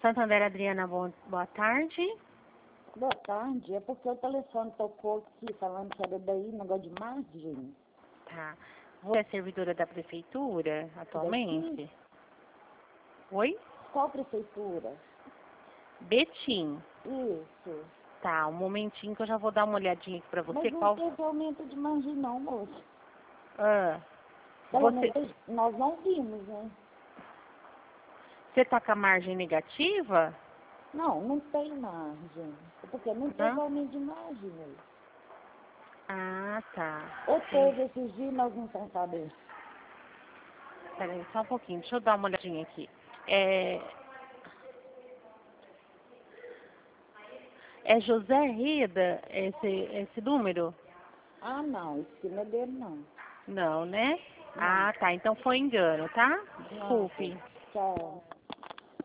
Santander Adriana, boa tarde. Boa tarde, é porque o telefone tocou aqui falando que era daí, negócio de margem. Tá. Você é servidora da prefeitura atualmente? Daqui? Oi? Qual prefeitura? Betim. Isso. Tá, um momentinho que eu já vou dar uma olhadinha aqui pra você. Mas não Qual... teve aumento de margem não, moço. Ah, Pelo você... menos nós não vimos, né? Você tá com a margem negativa? Não, não tem margem. É porque não teve Não? aumento de margem, moço. Ah, tá. Ou teve esses dias, nós não estamos sabendo. Peraí, só um pouquinho. Deixa eu dar uma olhadinha aqui. É José Rida esse número? Ah, não, isso não é dele, não. Não, né? Não. Ah, tá. Então foi engano, tá? Não, Desculpe. tchau.